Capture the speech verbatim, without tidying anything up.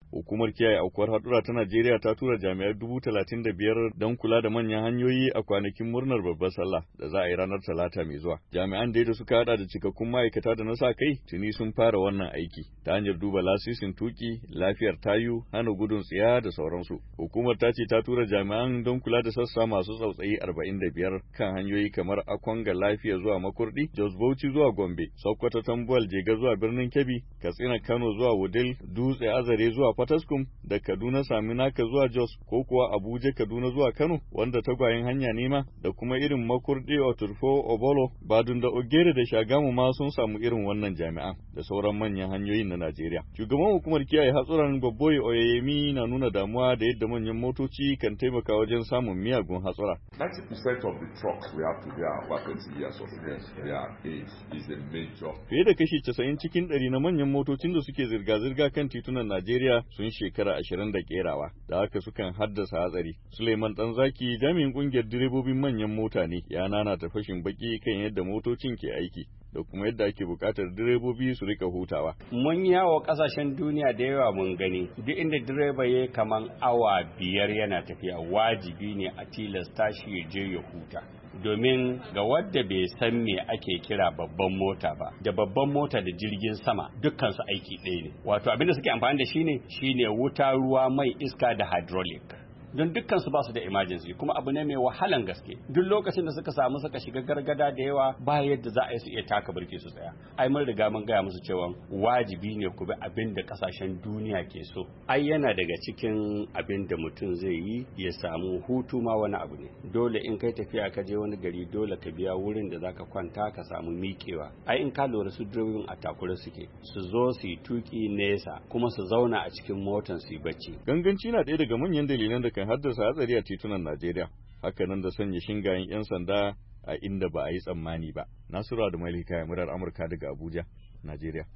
Hukumar kiyaye aukuwar hadura ta Najeriya ta tura jami'ai dubu talatin da biyar don kula da manyan hanyoyi a kwanakin murnar babbar sallah da za a yi ranar Talata mai zuwa. Jami'an dai da suka hada da cikakkun ma'aikata da na sa kai tuni sun fara wannan aiki ta hanyar duba lasisin tuki, lafiyar tayu, hana gudun tsiya da sauransu. Hukumar ta ce ta tura jami'an don kula da sassa masu tsautsayi arba'in da biyar kan hanyoyi kamar Akwanga lafiya zuwa Makurdi, Jos Bauchi zuwa Gombe, Sokoto Tambuwal Jega zuwa birnin Kebbi, Katsina Kano zuwa Wudil, Dutse Azare zuwa Fataskum da Kaduna Saminaka zuwa Jos ko kuwa Abuja Kaduna zuwa Kano wanda tagwayen hanya nema da kuma irin Makurdi Oturfo Obolo Badun da Ogere da Shagamu ma sun samu irin wannan jami'an da sauran manyan hanyoyin na Najeriya. Shugaban hukumar kiyaye hatsuran Babboyi Oyeyemi na nuna damuwa da yadda manyan motoci kan taimaka wajen samun miyagun hatsura. ninety percent of the trucks we have today are over twenty years of age. Their age is a major. Fiye da kashi casa'in cikin ɗari na manyan motocin da suke zirga-zirga kan titunan Najeriya sun shekara ashirin da kerawa, da haka sukan haddasa hatsari. Suleiman Danzaki jami'in kungiyar direbobin manyan mota ne ya nanata fashin baki kan yadda motocin ke aiki da kuma yadda ake buƙatar direbobi su rika hutawa. Mun yawo ƙasashen duniya da yawa mun gani duk inda direba ya kaman awa biyar yana tafiya wajibi ne a tilasta shi ya je ya huta. Domin ga wadda bai san me ake kira babban mota ba da babban mota da jirgin sama dukkan su aiki ɗaya ne. Wato abinda suke amfani da shi ne shine wuta, ruwa, mai, iska da hydraulic. Don dukkan su ba su da emergency kuma abu ne mai wahalan gaske. Duk lokacin da suka samu suka shiga gargada da yawa ba yadda za a yi su iya taka birki su tsaya. Ai mun riga mun gaya musu cewa wajibi ne ku bi abin da kasashen duniya ke so. Ai yana daga cikin abin da mutum zai yi ya samu hutu ma wani abu ne. Dole in kai tafiya ka je wani gari dole ka biya wurin da zaka kwanta ka samu miƙewa. Ai in ka lura su direbobin a takure suke su zo su yi tuki nesa kuma su zauna a cikin motan su yi bacci. Ganganci na ɗaya daga manyan dalilan da kan haddasa hatsari a titunan Najeriya, hakanan da sanya shingayen 'yan sanda a inda ba a yi tsammani ba. Nasiru da Malika, murar Amurka daga Abuja, Najeriya.